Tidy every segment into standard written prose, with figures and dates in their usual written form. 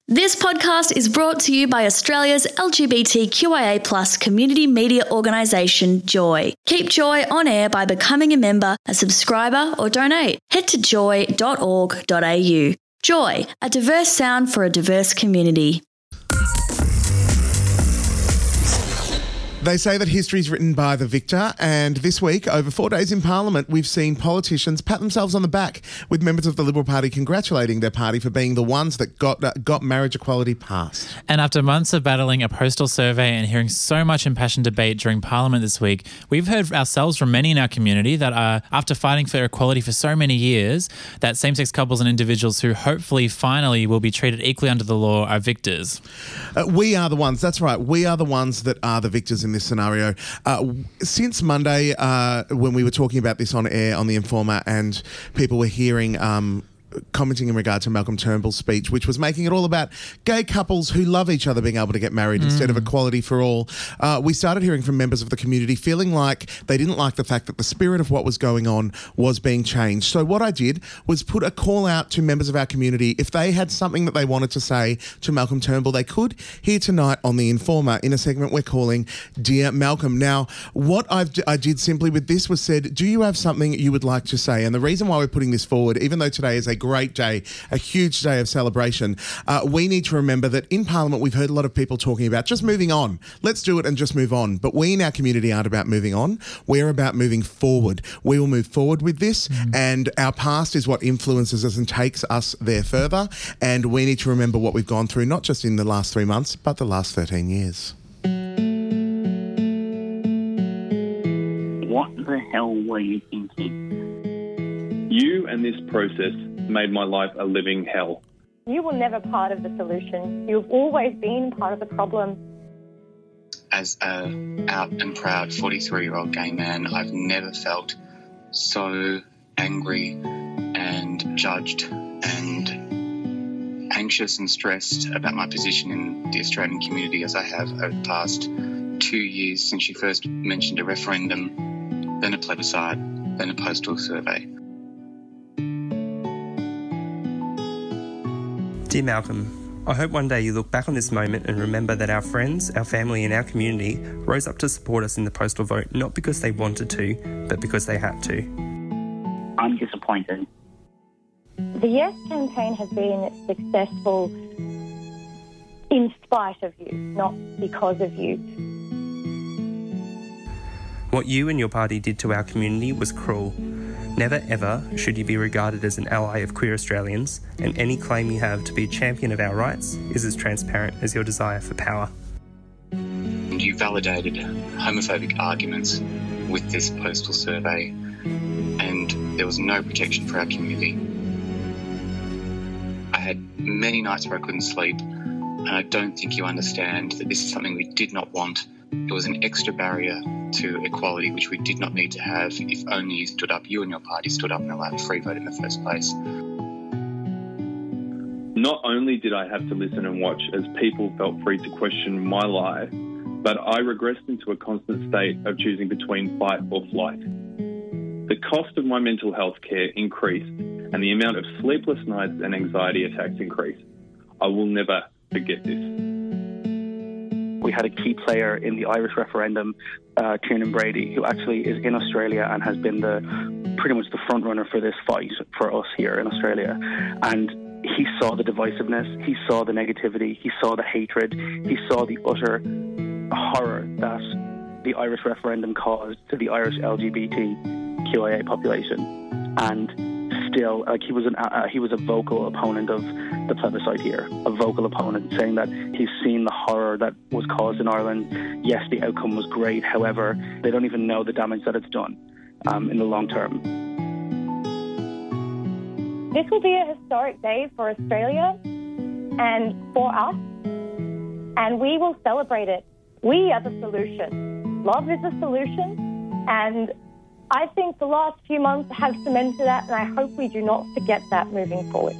This podcast is brought to you by Australia's LGBTQIA+ community media organisation, Joy. Keep Joy on air by becoming a member, a subscriber or donate. Head to joy.org.au. Joy, a diverse sound for a diverse community. They say that history is written by the victor, and this week, over 4 days in Parliament, we've seen politicians pat themselves on the back, with members of the Liberal Party congratulating their party for being the ones that got marriage equality passed. And after months of battling a postal survey and hearing so much impassioned debate during Parliament this week, we've heard ourselves from many in our community that after fighting for equality for so many years, that same-sex couples and individuals who hopefully finally will be treated equally under the law are victors. We are the ones, that's right, we are the ones that are the victors in this scenario. Since Monday, when we were talking about this on air on The Informer, and people were hearing commenting in regard to Malcolm Turnbull's speech, which was making it all about gay couples who love each other being able to get married instead of equality for all, we started hearing from members of the community feeling like they didn't like the fact that the spirit of what was going on was being changed. So what I did was put a call out to members of our community. If they had something that they wanted to say to Malcolm Turnbull, they could here tonight on The Informer in a segment we're calling Dear Malcolm. Now, what I did simply with this was said, do you have something you would like to say? And the reason why we're putting this forward, even though today is a great day, a huge day of celebration, we need to remember that in Parliament we've heard a lot of people talking about just moving on. Let's do it and just move on. But we in our community aren't about moving on. We're about moving forward. We will move forward with this, and our past is what influences us and takes us there further. And we need to remember what we've gone through, not just in the last 3 months, but the last 13 years. What the hell were you thinking? You and this process made my life a living hell. You were never part of the solution. You've always been part of the problem. As a out and proud 43-year-old gay man, I've never felt so angry and judged and anxious and stressed about my position in the Australian community as I have over the past 2 years since you first mentioned a referendum, then a plebiscite, then a postal survey. Dear Malcolm, I hope one day you look back on this moment and remember that our friends, our family and our community rose up to support us in the postal vote, not because they wanted to, but because they had to. I'm disappointed. The Yes campaign has been successful in spite of you, not because of you. What you and your party did to our community was cruel. Never ever should you be regarded as an ally of queer Australians, and any claim you have to be a champion of our rights is as transparent as your desire for power. And you validated homophobic arguments with this postal survey, and there was no protection for our community. I had many nights where I couldn't sleep, and I don't think you understand that this is something we did not want. It was an extra barrier to equality which we did not need to have if only you stood up, you and your party stood up and allowed a free vote in the first place. Not only did I have to listen and watch as people felt free to question my life, but I regressed into a constant state of choosing between fight or flight. The cost of my mental health care increased, and the amount of sleepless nights and anxiety attacks increased. I will never forget this. We had a key player in the Irish referendum, Kieran Brady, who actually is in Australia and has been pretty much the front runner for this fight for us here in Australia. And he saw the divisiveness, he saw the negativity, he saw the hatred, he saw the utter horror that the Irish referendum caused to the Irish LGBTQIA population. And still, he was a vocal opponent of the plebiscite here, a vocal opponent, saying that he's seen the horror that was caused in Ireland. Yes, the outcome was great. However, they don't even know the damage that it's done in the long term. This will be a historic day for Australia and for us, and we will celebrate it. We are the solution. Love is the solution, and I think the last few months have cemented that, and I hope we do not forget that moving forward.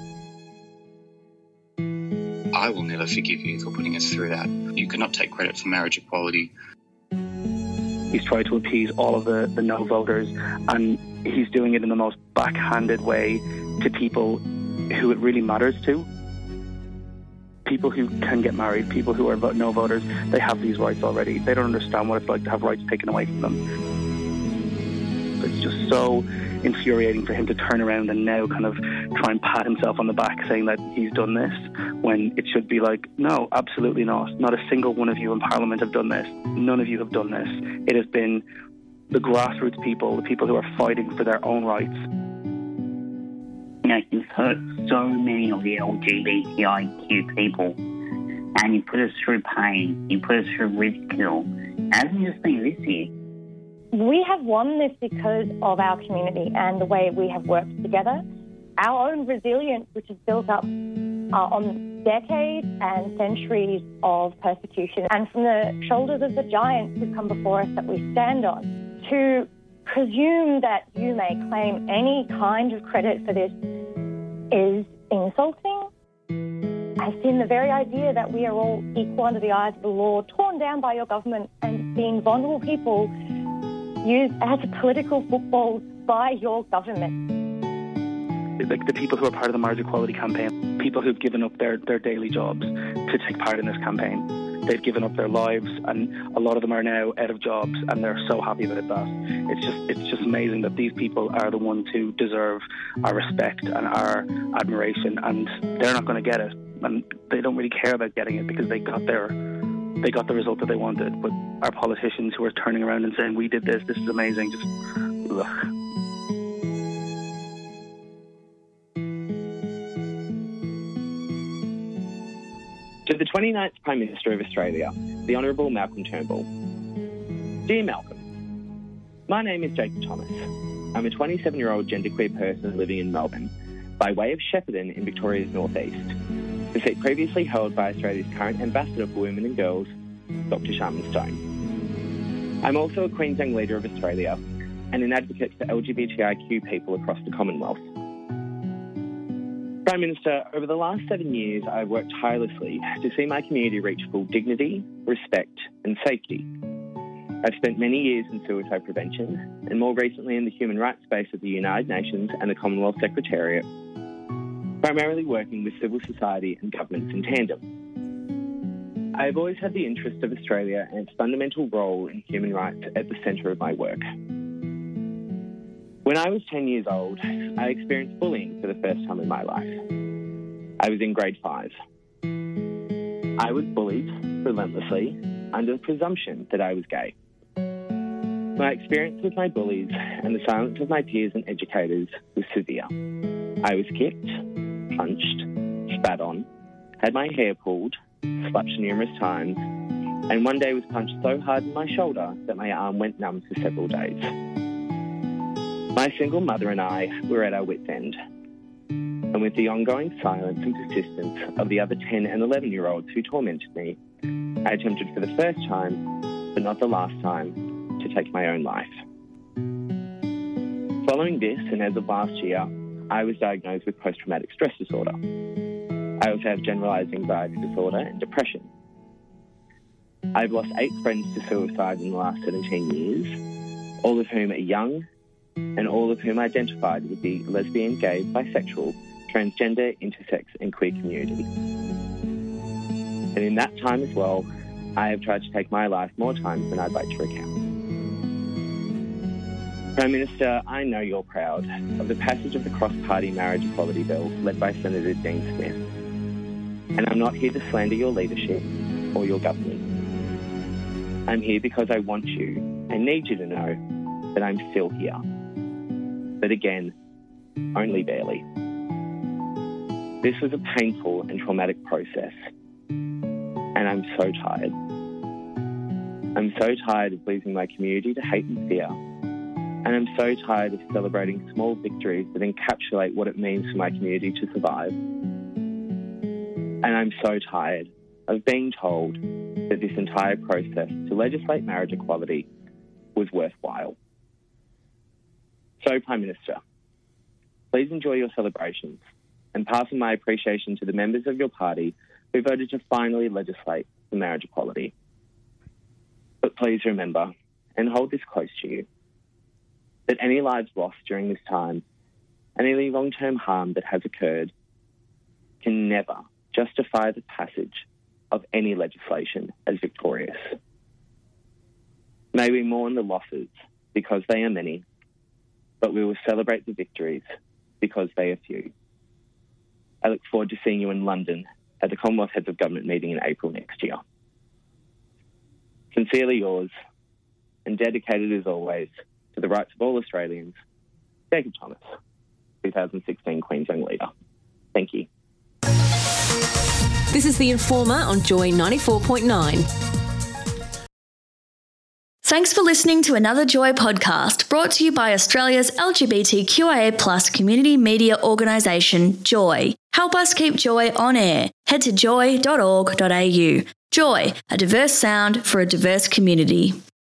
I will never forgive you for putting us through that. You cannot take credit for marriage equality. He's tried to appease all of the no voters, and he's doing it in the most backhanded way to people who it really matters to. people who can get married, people who are no voters, they have these rights already. They don't understand what it's like to have rights taken away from them. It's just so infuriating for him to turn around and now kind of try and pat himself on the back saying that he's done this, when it should be like, no, absolutely not. Not a single one of you in Parliament have done this. None of you have done this. It has been the grassroots people, the people who are fighting for their own rights. You know, you've hurt so many of the LGBTIQ people, and you put us through pain, you put us through ridicule. Hasn't just been this year. We have won this because of our community and the way we have worked together. Our own resilience, which is built up on decades and centuries of persecution, and from the shoulders of the giants who come before us that we stand on, to presume that you may claim any kind of credit for this is insulting. I've seen the very idea that we are all equal under the eyes of the law torn down by your government, and seen vulnerable people used as a political football by your government. Like the people who are part of the Marriage Equality campaign, people who've given up their daily jobs to take part in this campaign. They've given up their lives, and a lot of them are now out of jobs, and they're so happy about that. It's just amazing that these people are the ones who deserve our respect and our admiration, and they're not going to get it, and they don't really care about getting it because they got the result that they wanted. But our politicians who are turning around and saying, we did this is amazing, just ugh. To the 29th Prime Minister of Australia, the Honourable Malcolm Turnbull. Dear Malcolm, my name is Jacob Thomas. I'm a 27-year-old genderqueer person living in Melbourne, by way of Shepparton in Victoria's northeast, the seat previously held by Australia's current Ambassador for Women and Girls, Dr. Sharman Stone. I'm also a Queen's Young Leader of Australia and an advocate for LGBTIQ people across the Commonwealth. Prime Minister, over the last 7 years, I've worked tirelessly to see my community reach full dignity, respect and safety. I've spent many years in suicide prevention and more recently in the human rights space of the United Nations and the Commonwealth Secretariat, primarily working with civil society and governments in tandem. I have always had the interest of Australia and its fundamental role in human rights at the centre of my work. When I was 10 years old, I experienced bullying for the first time in my life. I was in grade 5. I was bullied relentlessly under the presumption that I was gay. My experience with my bullies and the silence of my peers and educators was severe. I was kicked, punched, spat on, had my hair pulled, slapped numerous times, and one day was punched so hard in my shoulder that my arm went numb for several days. My single mother and I were at our wits' end, and with the ongoing silence and persistence of the other 10 and 11-year-olds who tormented me, I attempted for the first time, but not the last time, to take my own life. Following this, and as of last year, I was diagnosed with post-traumatic stress disorder. I also have generalised anxiety disorder and depression. I've lost 8 friends to suicide in the last 17 years, all of whom are young, and all of whom identified with the lesbian, gay, bisexual, transgender, intersex and queer community. And in that time as well, I have tried to take my life more times than I'd like to recount. Prime Minister, I know you're proud of the passage of the cross-party marriage equality bill led by Senator Dean Smith. And I'm not here to slander your leadership or your government. I'm here because I want you and need you to know that I'm still here. But again, only barely. This was a painful and traumatic process, and I'm so tired. I'm so tired of losing my community to hate and fear, and I'm so tired of celebrating small victories that encapsulate what it means for my community to survive. And I'm so tired of being told that this entire process to legislate marriage equality was worthwhile. So, Prime Minister, please enjoy your celebrations and pass on my appreciation to the members of your party who voted to finally legislate for marriage equality. But please remember, and hold this close to you, that any lives lost during this time and any long-term harm that has occurred can never justify the passage of any legislation as victorious. May we mourn the losses because they are many, but we will celebrate the victories because they are few. I look forward to seeing you in London at the Commonwealth Heads of Government meeting in April next year. Sincerely yours, and dedicated as always to the rights of all Australians, Jacob Thomas, 2016 Queen's Young Leader. Thank you. This is The Informer on Joy 94.9. Thanks for listening to another Joy podcast brought to you by Australia's LGBTQIA+ community media organisation, Joy. Help us keep Joy on air. Head to joy.org.au. Joy, a diverse sound for a diverse community.